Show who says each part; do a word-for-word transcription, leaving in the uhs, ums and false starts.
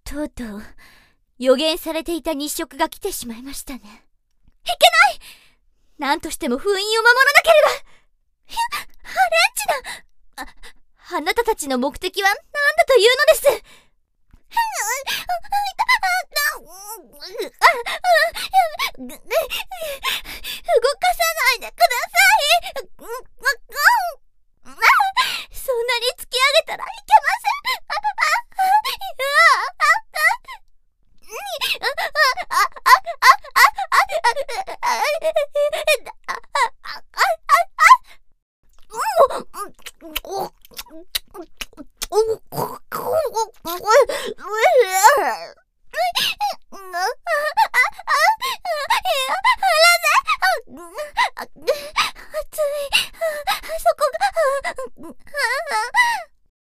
Speaker 1: とうとう予言されていた日食が来てしまいましたね。いけない！何としても封印を守らなければ。ひゃ、ハレンチナ！あ、あなたたちの目的は何だというのです？動かさないでください。そんなに突き上げたら